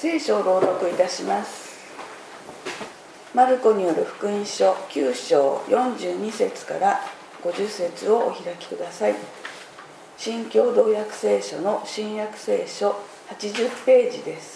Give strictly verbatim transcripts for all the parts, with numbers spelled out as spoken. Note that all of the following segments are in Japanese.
聖書を朗読いたします。マルコによる福音書きゅう章よんじゅうに節からごじゅう節をお開きください。新共同訳聖書の新約聖書はちじゅうページです。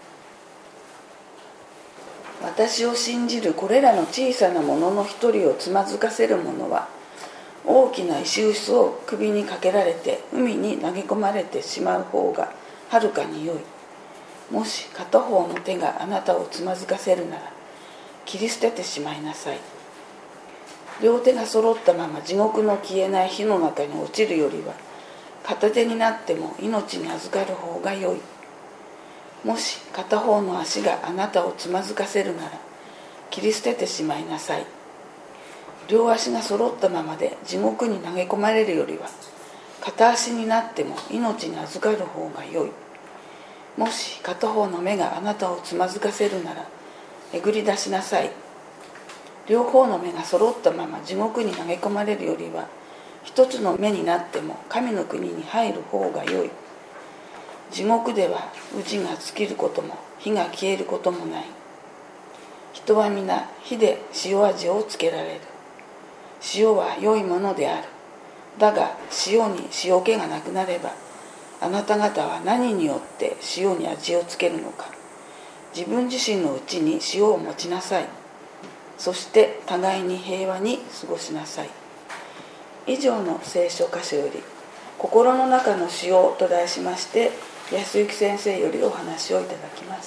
私を信じるこれらの小さなものの一人をつまずかせる者は、大きな石臼を首にかけられて海に投げ込まれてしまう方がはるかに良い。もし片方の手があなたをつまずかせるなら、切り捨ててしまいなさい。両手が揃ったまま地獄の消えない火の中に落ちるよりは、片手になっても命に預かる方が良い。もし片方の足があなたをつまずかせるなら、切り捨ててしまいなさい。両足が揃ったままで地獄に投げ込まれるよりは、片足になっても命に預かる方が良い。もし片方の目があなたをつまずかせるなら、えぐり出しなさい。両方の目が揃ったまま地獄に投げ込まれるよりは、一つの目になっても神の国に入る方が良い。地獄では氏が尽きることも火が消えることもない。人は皆火で塩味をつけられる。塩は良いものである。だが塩に塩気がなくなれば、あなた方は何によって塩に味をつけるのか。自分自身のうちに塩を持ちなさい。そして互いに平和に過ごしなさい。以上の聖書箇所より、心の中の塩と題しまして、安幸先生よりお話をいただきます。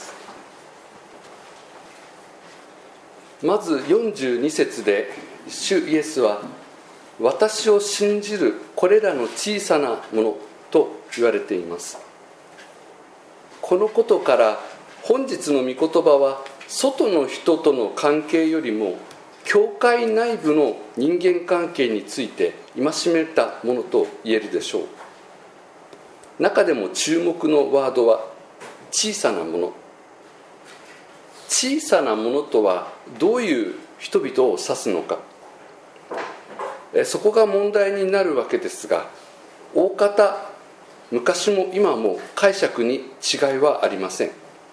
まずよんじゅうに節で、主イエスは、私を信じるこれらの小さなものと言われています。このことから本日の御言葉は、外の人との関係よりも教会内部の人間関係について戒めたものと言えるでしょう。中でも注目のワードは小さなもの。小さなものとはどういう人々を指すのか、そこが問題になるわけですが、大方昔も今も解釈に違いはありません。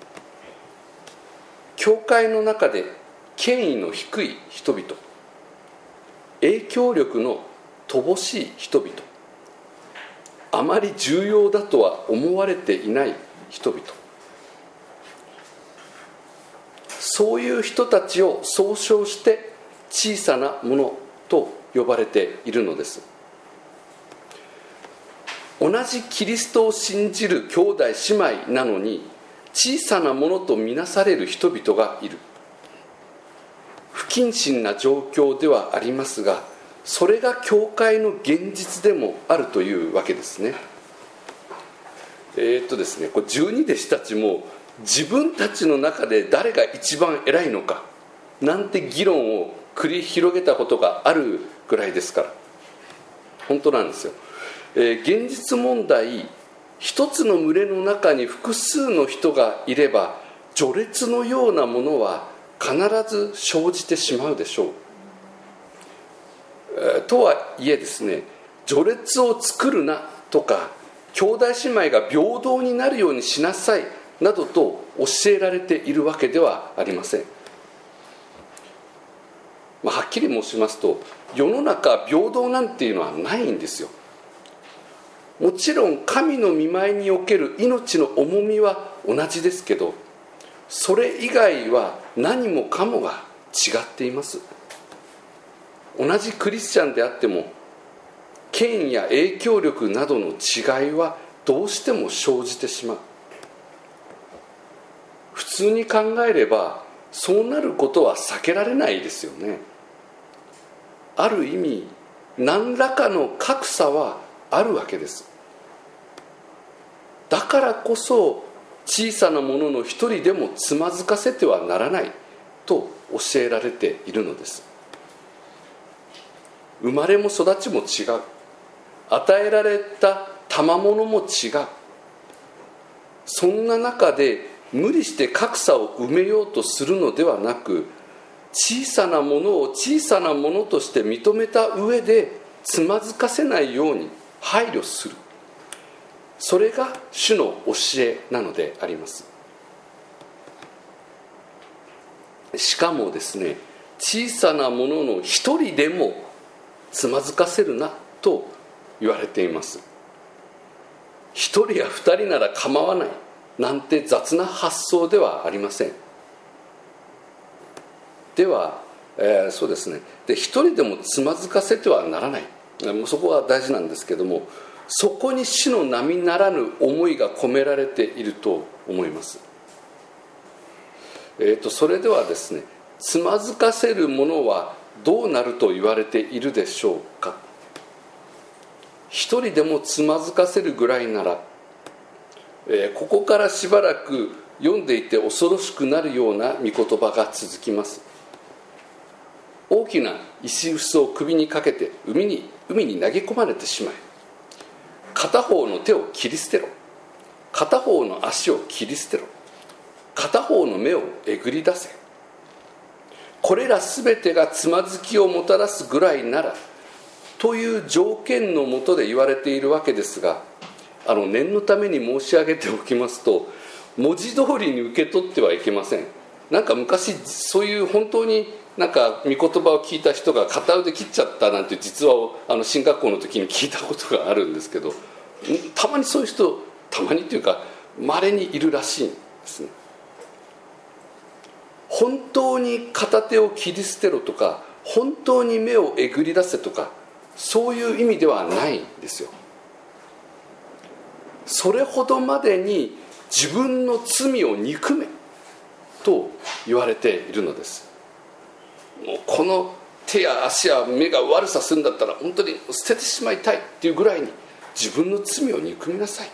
教会の中で権威の低い人々、影響力の乏しい人々、あまり重要だとは思われていない人々、そういう人たちを総称して小さなものと呼ばれているのです。同じキリストを信じる兄弟姉妹なのに、小さなものとみなされる人々がいる。不謹慎な状況ではありますが、それが教会の現実でもあるというわけですね。えーっとですね、これ十二弟子たちも自分たちの中で誰が一番偉いのかなんて議論を繰り広げたことがあるぐらいですから。本当なんですよ。えー、現実問題、一つの群れの中に複数の人がいれば、序列のようなものは必ず生じてしまうでしょう。えー、とはいえですね、序列を作るなとか、兄弟姉妹が平等になるようにしなさいなどと教えられているわけではありません。まあ、はっきり申しますと、世の中平等なんていうのはないんですよ。もちろん神の御前における命の重みは同じですけど、それ以外は何もかもが違っています。同じクリスチャンであっても、権威や影響力などの違いはどうしても生じてしまう。普通に考えればそうなることは避けられないですよね。ある意味、何らかの格差はあるわけです。だからこそ、小さなものの一人でもつまずかせてはならないと教えられているのです。生まれも育ちも違う。与えられた賜物も違う。そんな中で無理して格差を埋めようとするのではなく、小さなものを小さなものとして認めた上で、つまずかせないように配慮する。それが主の教えなのであります。 しかもですね、小さなものの一人でもつまずかせるなと言われています。一人や二人なら構わないなんて雑な発想ではありません。では、えー、そうですね、で一人でもつまずかせてはならない、そこは大事なんですけども、そこに主の並ならぬ思いが込められていると思います。えーと、それではですね、つまずかせるものはどうなると言われているでしょうか。一人でもつまずかせるぐらいなら、えー、ここからしばらく読んでいて恐ろしくなるような御言葉が続きます。大きな石臼を首にかけて海に、海に投げ込まれてしまえ。片方の手を切り捨てろ。片方の足を切り捨てろ。片方の目をえぐり出せ。これらすべてがつまずきをもたらすぐらいならという条件のもとで言われているわけですが、あの念のために申し上げておきますと、文字通りに受け取ってはいけません。なんか昔そういう本当になんか御言葉を聞いた人が片腕切っちゃったなんていう実話をあの進学校の時に聞いたことがあるんですけど、たまにそういう人、たまにというか稀にいるらしいんですね。本当に片手を切り捨てろとか、本当に目をえぐり出せとか、そういう意味ではないんですよ。それほどまでに自分の罪を憎めと言われているのです。もうこの手や足や目が悪さするんだったら本当に捨ててしまいたいっていうぐらいに自分の罪を憎みなさい。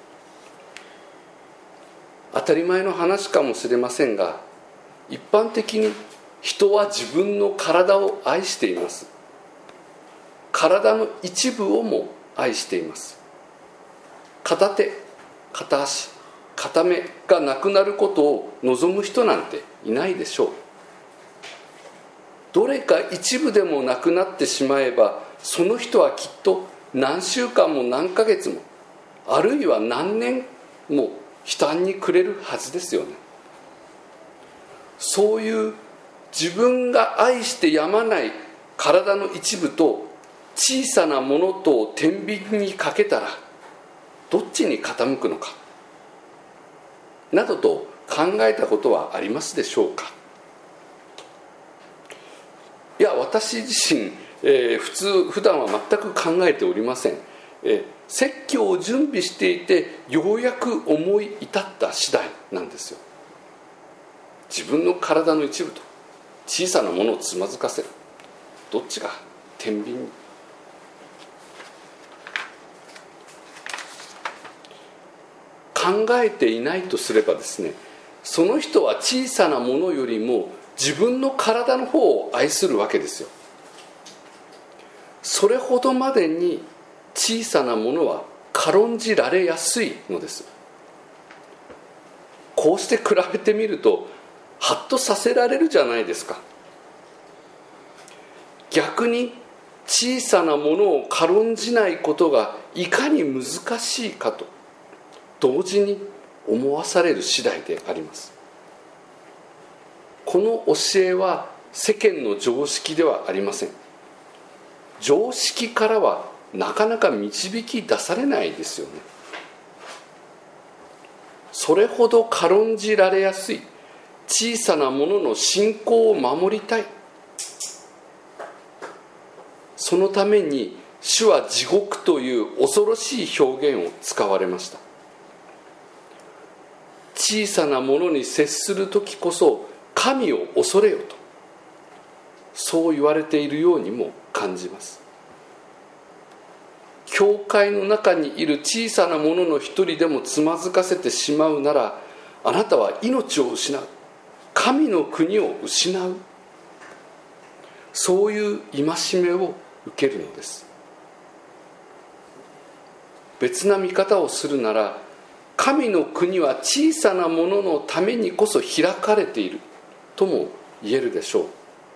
当たり前の話かもしれませんが、一般的に人は自分の体を愛しています。体の一部をも愛しています。片手、片足、片目がなくなることを望む人なんていないでしょう。どれか一部でもなくなってしまえば、その人はきっと何週間も何ヶ月も、あるいは何年も悲嘆に暮れるはずですよね。そういう自分が愛してやまない体の一部と小さなものとを天秤にかけたらどっちに傾くのかなどと考えたことはありますでしょうか。いや、私自身、えー、普通普段は全く考えておりません。えー、説教を準備していてようやく思い至った次第なんですよ。自分の体の一部と小さなものをつまずかせる、どっちが天秤に。考えていないとすればですね、その人は小さなものよりも自分の体の方を愛するわけですよ。それほどまでに小さなものは軽んじられやすいのです。こうして比べてみるとハッとさせられるじゃないですか。逆に小さなものを軽んじないことがいかに難しいかと同時に思わされる次第であります。この教えは世間の常識ではありません。常識からはなかなか導き出されないですよね。それほど軽んじられやすい小さなものの信仰を守りたい。そのために主は地獄という恐ろしい表現を使われました。小さなものに接するときこそ神を恐れよと、そう言われているようにも感じます。教会の中にいる小さなものの一人でもつまずかせてしまうなら、あなたは命を失う、神の国を失う、そういう戒めを受けるのです。別な見方をするなら、神の国は小さなもののためにこそ開かれているとも言えるでしょ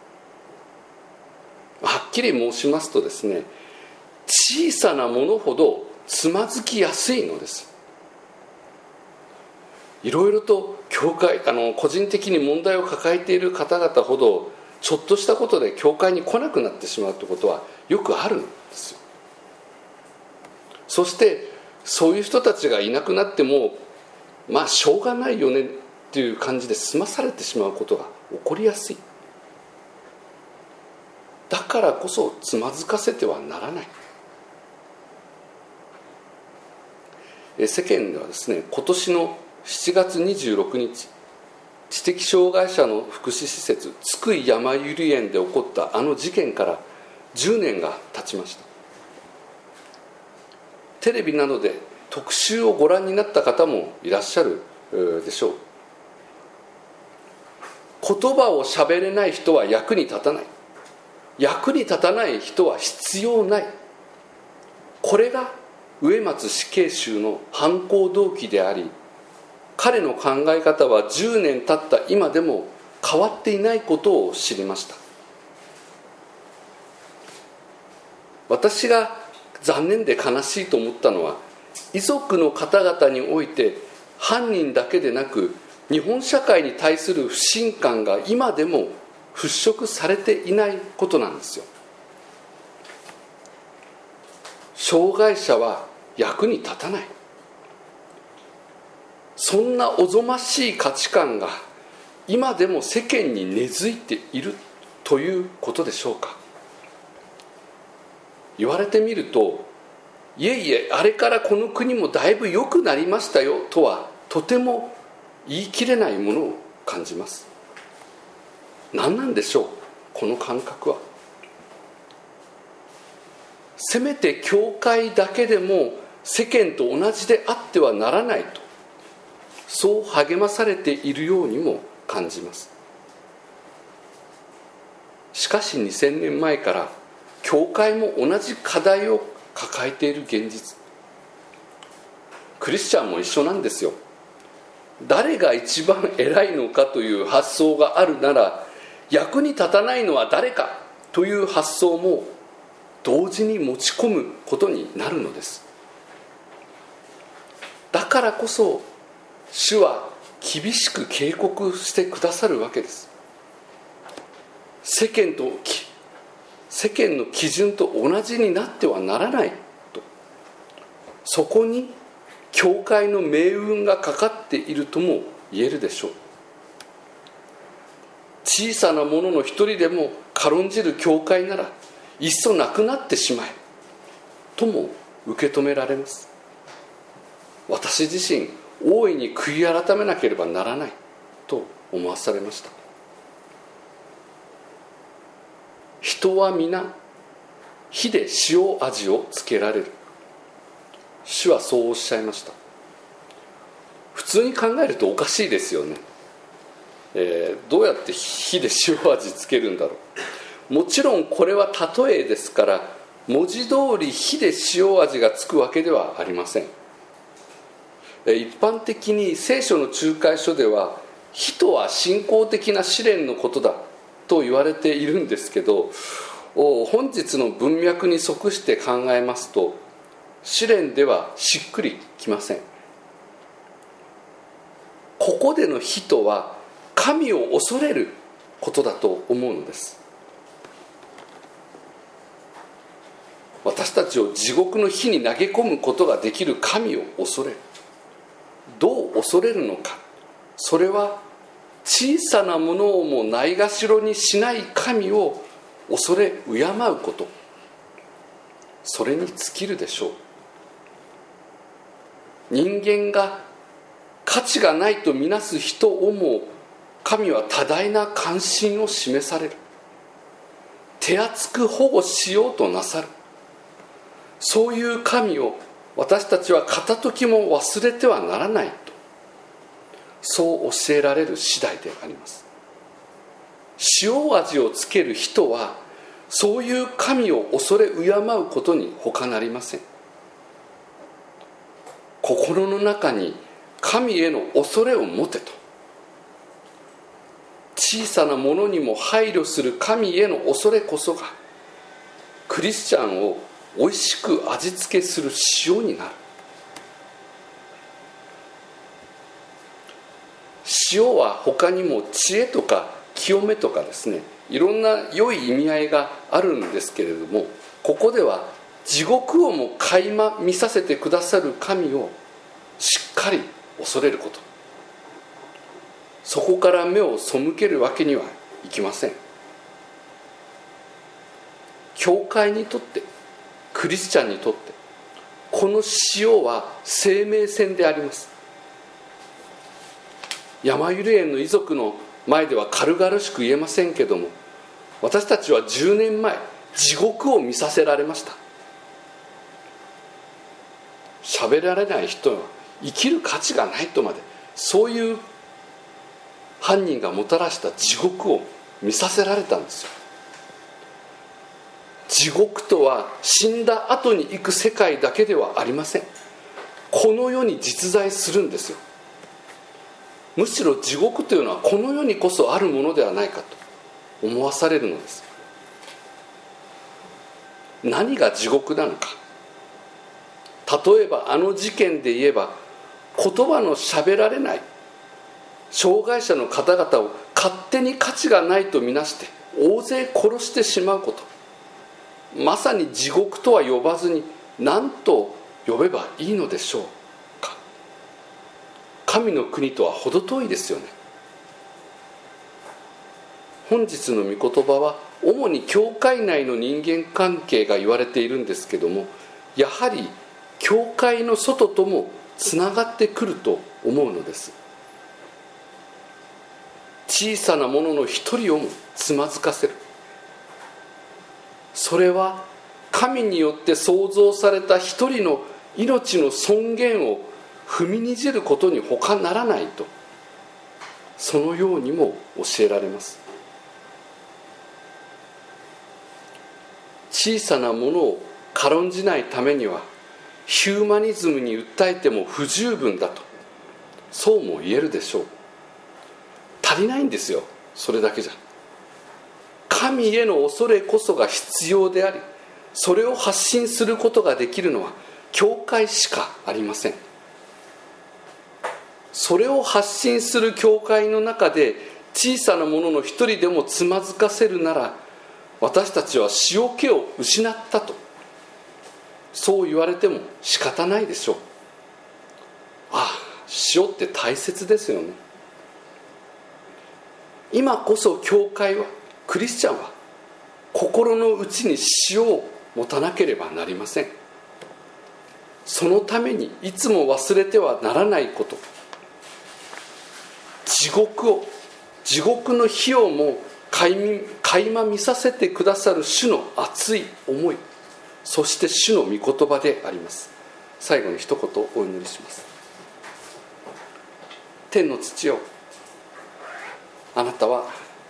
う。はっきり申しますとですね、小さなものほどつまずきやすいのです。 いろいろと教会あの個人的に問題を抱えている方々ほどちょっとしたことで教会に来なくなってしまうということはよくあるんですよ。そしてそういう人たちがいなくなってもまあしょうがないよねっていう感じで済まされてしまうことが起こりやすい。だからこそつまずかせてはならない。世間ではですね、今年のしちがつにじゅうろくにち、知的障害者の福祉施設津久井やまゆり園で起こったあの事件からじゅうねんが経ちました。テレビなどで特集をご覧になった方もいらっしゃるでしょう。言葉をしゃべれない人は役に立たない、役に立たない人は必要ない、これが植松死刑囚の犯行動機であり、彼の考え方はじゅうねん経った今でも変わっていないことを知りました。私が残念で悲しいと思ったのは、遺族の方々において犯人だけでなく日本社会に対する不信感が今でも払拭されていないことなんですよ。障害者は役に立たない、そんなおぞましい価値観が今でも世間に根付いているということでしょうか。言われてみると、いえいえあれからこの国もだいぶ良くなりましたよとはとても言い切れないものを感じます。何なんでしょうこの感覚は。せめて教会だけでも世間と同じであってはならないと、そう励まされているようにも感じます。しかしにせんねんまえから教会も同じ課題を抱えている現実、クリスチャンも一緒なんですよ。誰が一番偉いのかという発想があるなら、役に立たないのは誰かという発想も同時に持ち込むことになるのです。だからこそ主は厳しく警告してくださるわけです。世間と世間の基準と同じになってはならないと。そこに教会の命運がかかっているとも言えるでしょう。小さなものの一人でも軽んじる教会ならいっそなくなってしまえとも受け止められます。私自身大いに悔い改めなければならないと思わされました。人は皆火で塩味をつけられる、主はそうおっしゃいました。普通に考えるとおかしいですよね。えー、どうやって火で塩味つけるんだろう。もちろんこれは例えですから、文字通り火で塩味がつくわけではありません。一般的に聖書の仲介書では、火とは信仰的な試練のことだと言われているんですけど、本日の文脈に即して考えますと、試練ではしっくりきません。ここでの火とは神を恐れることだと思うのです。私たちを地獄の火に投げ込むことができる神を恐れる。どう恐れるのか。それは小さなものをもないがしろにしない神を恐れ敬うこと、それに尽きるでしょう。人間が価値がないとみなす人をも神は多大な関心を示される。手厚く保護しようとなさる。そういう神を私たちは片時も忘れてはならないと、そう教えられる次第であります。塩味をつける人はそういう神を恐れ敬うことに他なりません。心の中に神への恐れを持てと、小さなものにも配慮する神への恐れこそがクリスチャンをおいしく味付けする塩になる。 塩は他にも知恵とか清めとかですね、いろんな良い意味合いがあるんですけれども、ここでは地獄をも垣間見させてくださる神をしっかり恐れること、そこから目を背けるわけにはいきません。教会にとって、クリスチャンにとって、この塩は生命線であります。山ゆり園の遺族の前では軽々しく言えませんけども、私たちはじゅうねんまえ地獄を見させられました。喋られない人は生きる価値がないとまで、そういう犯人がもたらした地獄を見させられたんですよ。地獄とは死んだ後に行く世界だけではありません。この世に実在するんですよ。むしろ地獄というのはこの世にこそあるものではないかと思わされるのです。何が地獄なのか。例えばあの事件で言えば、言葉のしゃべられない障害者の方々を勝手に価値がないとみなして大勢殺してしまうこと、まさに地獄とは呼ばずに何と呼べばいいのでしょうか。神の国とは程遠いですよね。本日の御言葉は主に教会内の人間関係が言われているんですけども、やはり教会の外ともつながってくると思うのです。小さなものの一人をもつまずかせる、それは神によって創造された一人の命の尊厳を踏みにじることに他ならないと、そのようにも教えられます。小さなものを軽んじないためにはヒューマニズムに訴えても不十分だと、そうも言えるでしょう。足りないんですよ、それだけじゃ。神への恐れこそが必要であり、それを発信することができるのは教会しかありません。それを発信する教会の中で小さなものの一人でもつまずかせるなら、私たちは塩気を失ったと、そう言われても仕方ないでしょう。ああ、塩って大切ですよね。今こそ教会は、クリスチャンは心の内に塩を持たなければなりません。そのためにいつも忘れてはならないこと、地獄を、地獄の火をも垣間見させてくださる主の熱い思い、そして主の御言葉であります。最後に一言お祈りします。天の父よ、あなたは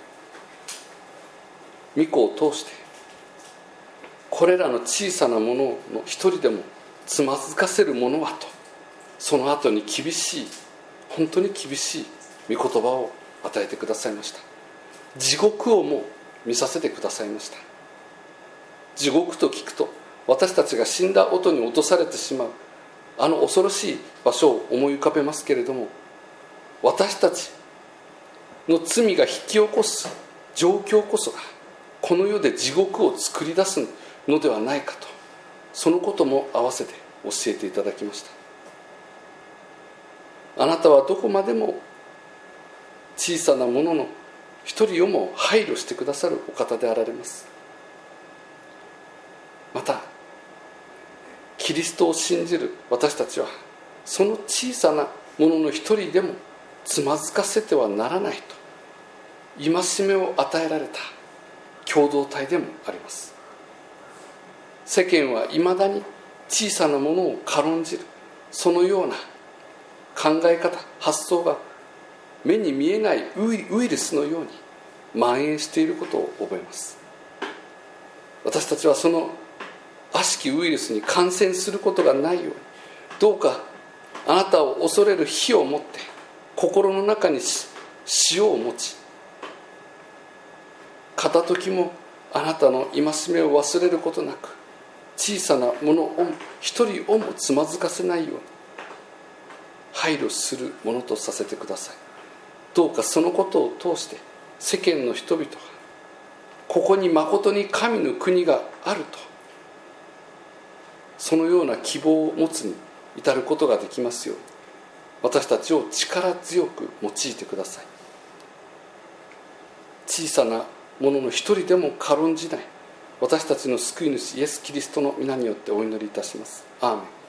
御子を通してこれらの小さなものの一人でもつまずかせるものはと、その後に厳しい、本当に厳しい御言葉を与えてくださいました。地獄をも見させてくださいました。地獄と聞くと私たちが死んだ後に落とされてしまうあの恐ろしい場所を思い浮かべますけれども、私たちの罪が引き起こす状況こそがこの世で地獄を作り出すのではないかと、そのことも合わせて教えていただきました。あなたはどこまでも小さなものの一人をも配慮してくださるお方であられます。またキリストを信じる私たちは、その小さなものの一人でもつまずかせてはならないと戒めを与えられた共同体でもあります。世間はいまだに小さなものを軽んじる、そのような考え方、発想が目に見えないウイルスのように蔓延していることを覚えます。私たちはその悪しきウイルスに感染することがないように、どうかあなたを恐れる火を持って心の中に塩を持ち、片時もあなたの戒めを忘れることなく、小さなものを一人をもつまずかせないように配慮するものとさせてください。 どうかそのことを通して世間の人々がここにまことに神の国があると、そのような希望を持つに至ることができますように、私たちを力強く用いてください。小さなものの一人でも軽んじない私たちの救い主イエス・キリストの皆によってお祈りいたします。アーメン。